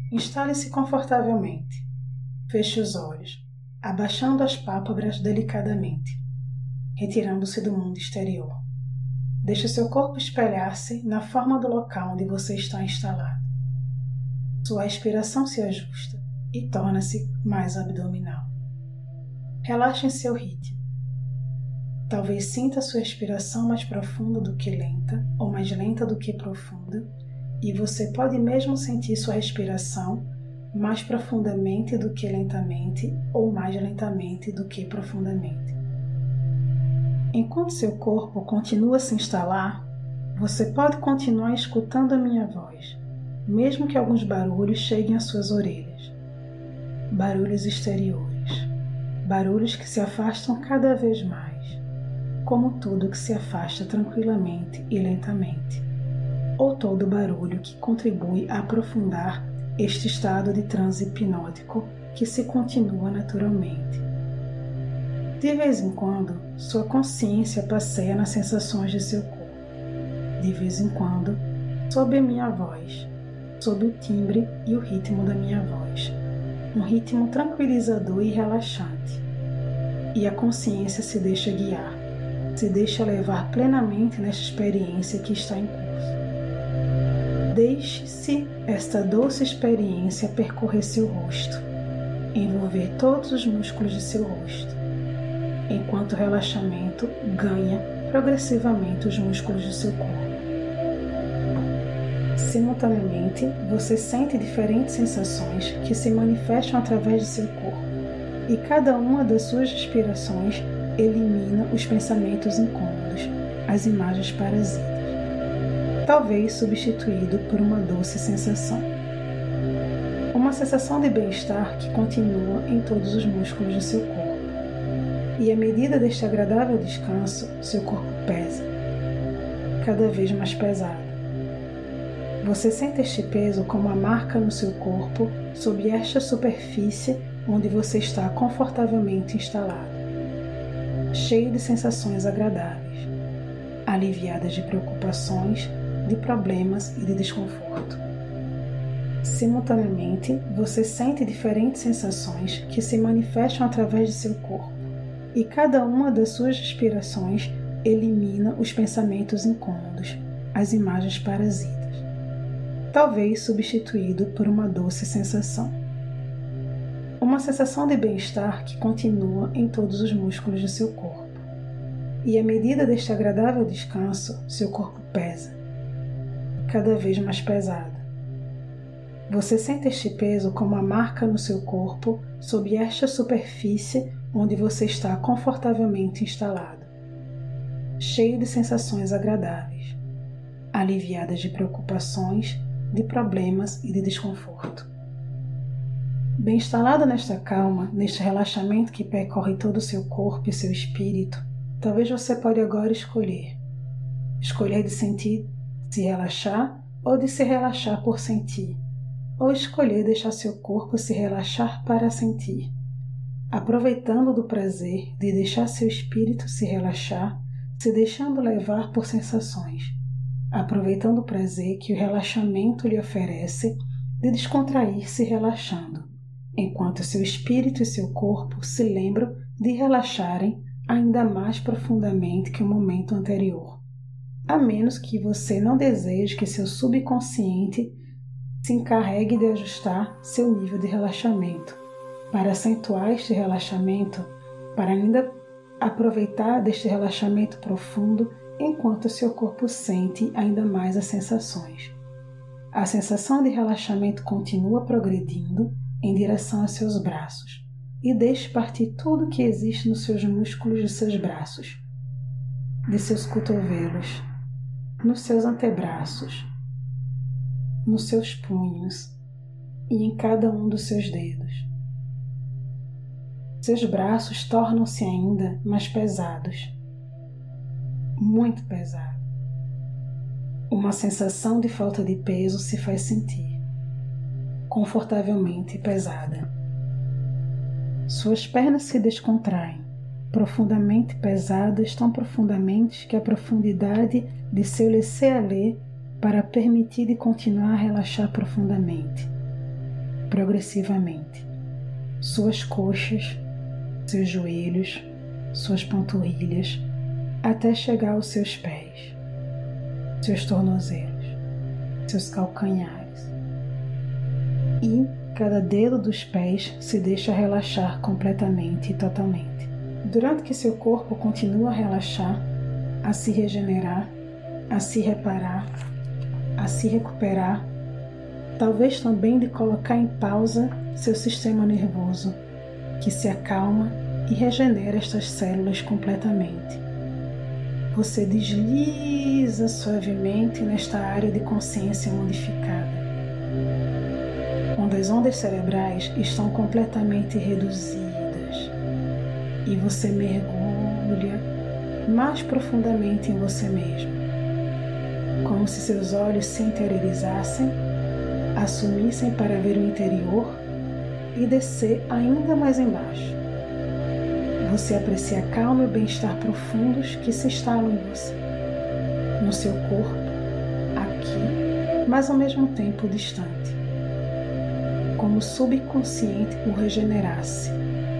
Instale-se confortavelmente. Feche os olhos, abaixando as pálpebras delicadamente, retirando-se do mundo exterior. Deixe seu corpo espelhar-se na forma do local onde você está instalado. Sua respiração se ajusta e torna-se mais abdominal. Relaxe em seu ritmo. Talvez sinta sua respiração mais profunda do que lenta, ou mais lenta do que profunda, e você pode mesmo sentir sua respiração mais profundamente do que lentamente, ou mais lentamente do que profundamente. Enquanto seu corpo continua a se instalar, você pode continuar escutando a minha voz, mesmo que alguns barulhos cheguem às suas orelhas. Barulhos exteriores, barulhos que se afastam cada vez mais, como tudo que se afasta tranquilamente e lentamente, ou todo barulho que contribui a aprofundar este estado de transe hipnótico que se continua naturalmente. De vez em quando, sua consciência passeia nas sensações de seu corpo. De vez em quando, sob a minha voz, sob o timbre e o ritmo da minha voz, um ritmo tranquilizador e relaxante. E a consciência se deixa guiar, se deixa levar plenamente nesta experiência que está em curso. Deixe-se esta doce experiência percorrer seu rosto, envolver todos os músculos de seu rosto, enquanto o relaxamento ganha progressivamente os músculos do seu corpo. Simultaneamente, você sente diferentes sensações que se manifestam através de seu corpo, e cada uma das suas respirações elimina os pensamentos incômodos, as imagens parasitas, talvez substituído por uma doce sensação. Uma sensação de bem-estar que continua em todos os músculos do seu corpo. E à medida deste agradável descanso, seu corpo pesa, cada vez mais pesado. Você sente este peso como uma marca no seu corpo sob esta superfície onde você está confortavelmente instalado, cheio de sensações agradáveis, aliviadas de preocupações, de problemas e de desconforto. Simultaneamente, você sente diferentes sensações que se manifestam através de seu corpo, e cada uma das suas respirações elimina os pensamentos incômodos, as imagens parasitas, talvez substituído por uma doce sensação. Uma sensação de bem-estar que continua em todos os músculos do seu corpo. E à medida deste agradável descanso, seu corpo pesa, cada vez mais pesado. Você sente este peso como uma marca no seu corpo sob esta superfície onde você está confortavelmente instalado, cheio de sensações agradáveis, aliviadas de preocupações, de problemas e de desconforto. Bem instalado nesta calma, neste relaxamento que percorre todo o seu corpo e seu espírito, talvez você pode agora escolher de sentir, se relaxar ou de se relaxar por sentir, ou escolher deixar seu corpo se relaxar para sentir, aproveitando do prazer de deixar seu espírito se relaxar, se deixando levar por sensações, aproveitando o prazer que o relaxamento lhe oferece de descontrair-se relaxando, enquanto seu espírito e seu corpo se lembram de relaxarem ainda mais profundamente que o momento anterior, a menos que você não deseje que seu subconsciente se encarregue de ajustar seu nível de relaxamento, para acentuar este relaxamento, para ainda aproveitar deste relaxamento profundo enquanto seu corpo sente ainda mais as sensações. A sensação de relaxamento continua progredindo em direção aos seus braços e deixe partir tudo que existe nos seus músculos de seus braços, de seus cotovelos, nos seus antebraços, nos seus punhos e em cada um dos seus dedos. Seus braços tornam-se ainda mais pesados, muito pesados. Uma sensação de falta de peso se faz sentir, confortavelmente pesada. Suas pernas se descontraem, profundamente pesadas, tão profundamente que a profundidade de seu laisser-aller para permitir de continuar a relaxar profundamente. progressivamente. Suas coxas, seus joelhos, suas panturrilhas, até chegar aos seus pés, seus tornozelos, seus calcanhares. E cada dedo dos pés se deixa relaxar completamente e totalmente. Durante que seu corpo continua a relaxar, a se regenerar, a se reparar, a se recuperar, talvez também de colocar em pausa seu sistema nervoso, que se acalma e regenera estas células completamente. Você desliza suavemente nesta área de consciência modificada, onde as ondas cerebrais estão completamente reduzidas e você mergulha mais profundamente em você mesmo, como se seus olhos se interiorizassem, assumissem para ver o interior e descer ainda mais embaixo. Você aprecia a calma e o bem-estar profundos que se instalam em você, no seu corpo, aqui, mas ao mesmo tempo distante, como o subconsciente o regenerasse.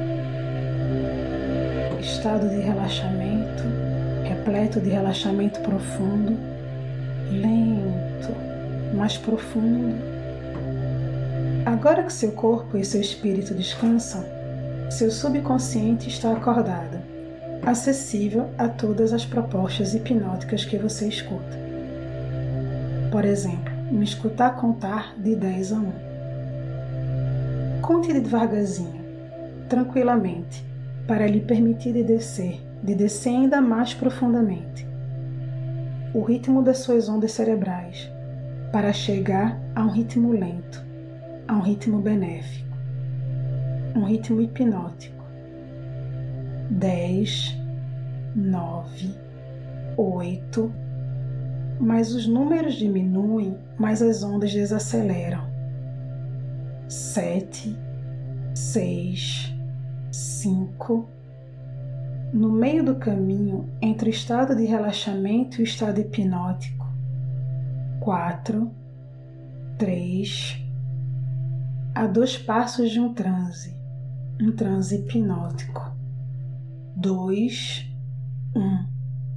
Estado de relaxamento, repleto de relaxamento profundo, lento, mais profundo. Agora que seu corpo e seu espírito descansam, seu subconsciente está acordado, acessível a todas as propostas hipnóticas que você escuta. Por exemplo, me escutar contar de 10 a 1. Conte devagarzinho, tranquilamente, para lhe permitir de descer ainda mais profundamente. O ritmo das suas ondas cerebrais, para chegar a um ritmo lento, a um ritmo benéfico, um ritmo hipnótico. 10, 9, 8, mas os números diminuem, mas as ondas desaceleram. 7, 6, 5. No meio do caminho entre o estado de relaxamento e o estado hipnótico. 4, 3. A 2 passos de um transe hipnótico. 2, 1.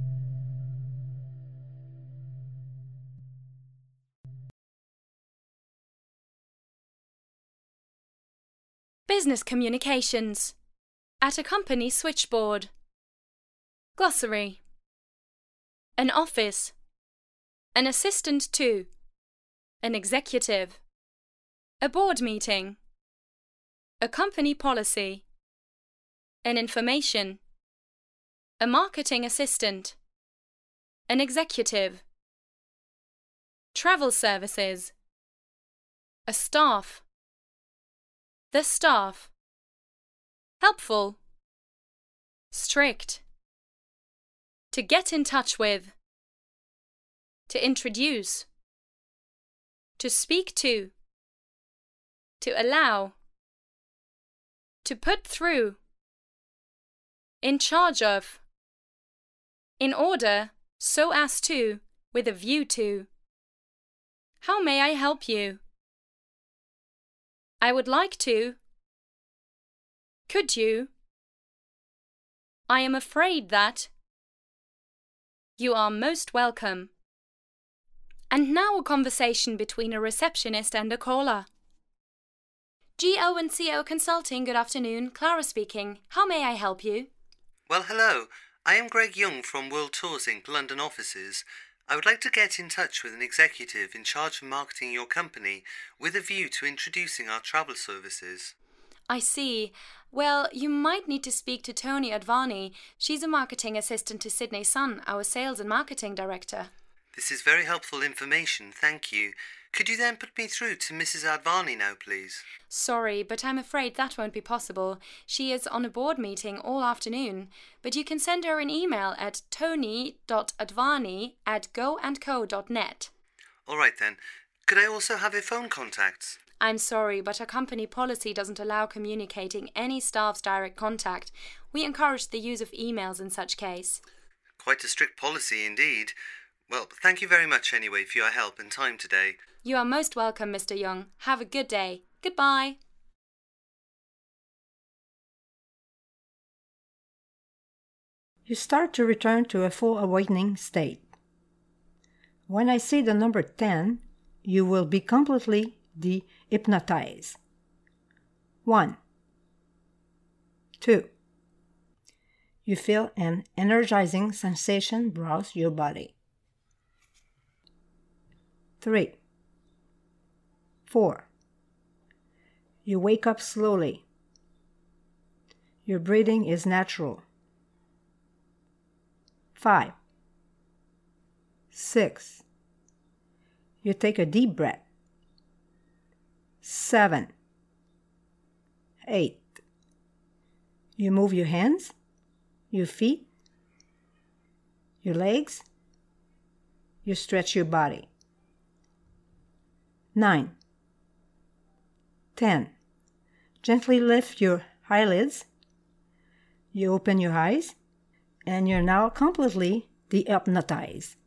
Business communications. At a company switchboard. Glossary. An office. An assistant to. An executive. A board meeting. A company policy. An information. A marketing assistant. An executive. Travel services. A staff. The staff. Helpful. Strict. To get in touch with. To introduce. To speak to. To allow. To put through. In charge of. In order, so as to, with a view to. How may I help you? I would like to. Could you? I am afraid that. You are most welcome. And now a conversation between a receptionist and a caller. GO&CO Consulting, good afternoon. Clara speaking. How may I help you? Well, hello. I am Greg Young from World Tours Inc. London offices. I would like to get in touch with an executive in charge of marketing your company with a view to introducing our travel services. I see. Well, you might need to speak to Tony Advani. She's a marketing assistant to Sydney Sun, our sales and marketing director. This is very helpful information, thank you. Could you then put me through to Mrs. Advani now, please? Sorry, but I'm afraid that won't be possible. She is on a board meeting all afternoon, but you can send her an email at tony.advani@goandco.net. All right then. Could I also have her phone contacts? I'm sorry, but our company policy doesn't allow communicating any staff's direct contact. We encourage the use of emails in such case. Quite a strict policy indeed. Well, thank you very much anyway for your help and time today. You are most welcome, Mr. Young. Have a good day. Goodbye. You start to return to a full awakening state. When I say the number 10, you will be completely de-hypnotized. 1, 2. You feel an energizing sensation browse your body. 3, 4. You wake up slowly. Your breathing is natural. 5, 6. You take a deep breath. 7, 8. You move your hands, your feet, your legs. You stretch your body. 9, 10. Gently lift your eyelids. You open your eyes, and you're now completely de-hypnotized.